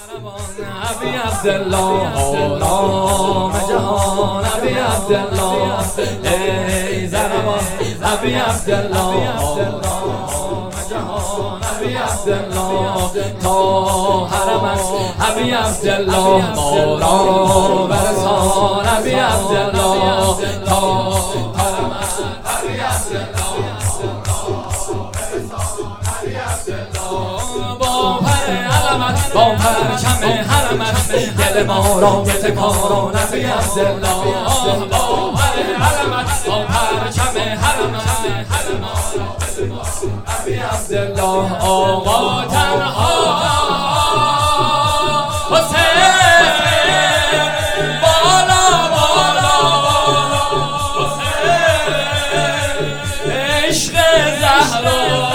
ابی عبدالله آرام جهان ابی عبدالله ای زنبان ابی عبدالله آرام جهان ابی عبدالله تا حرمت ابی عبدالله مارا برسان ابی عبدالله تا حرمت ابی عبدالله با پرچم حرمت دل ما را بتکاران ابی عبدالله با حرمت با پرچم حرمت ابی عبدالله آقا تنها حسین بالا بالا حسین عشق زهرا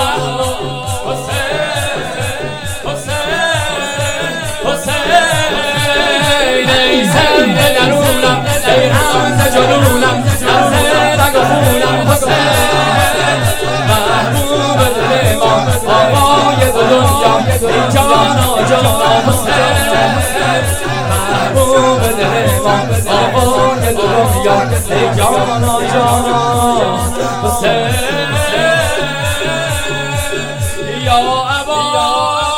زنده درونم ای رمز جنونم رمز رگ و خونم حسین محبوب دل ما آقای دو دنیا ای جانا جانا حسین محبوب دل ما آقای دو دنیا ای جانا جانا حسین یا ابا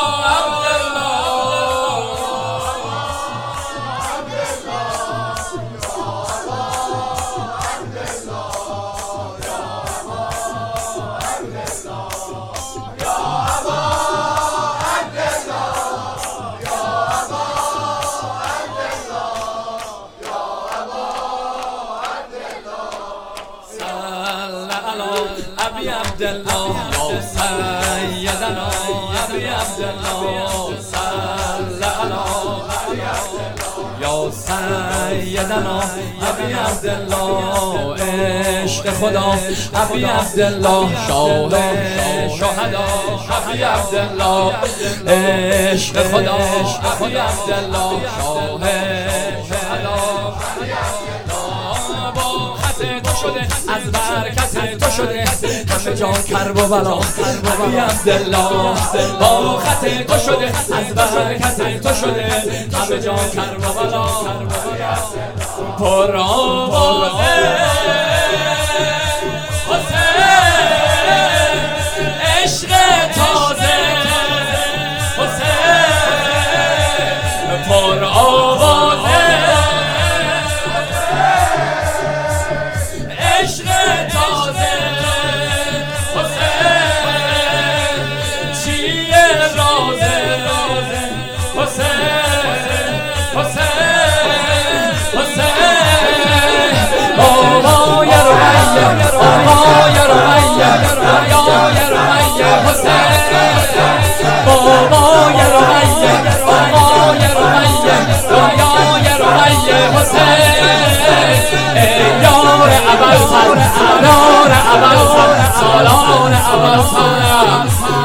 ابی عبدالله یا سیدنا ابی عبدالله صلی علی یا سیدنا ابی عبدالله عشق خدا ابی عبدالله شاه شهدا ابی عبدالله عشق خدا ابی عبدالله شاه شهدا تو شده از برکت تو شده همه جا کرب و بلا ابی عبدالله با خط تو شده از برکت تو شده همه جا کرب و بلا پر آوازه حسین عشق تازه حسین پر آوازه عشق تازه حسین چیه رازه حسین حسین حسین آقای رمیه آقای رمیه آقای رمیه حسین بابای رمیه آقای رمیه آقای رمیه حسین یار ابوالفضل سالار ابوالفضل سالار ابوالفضل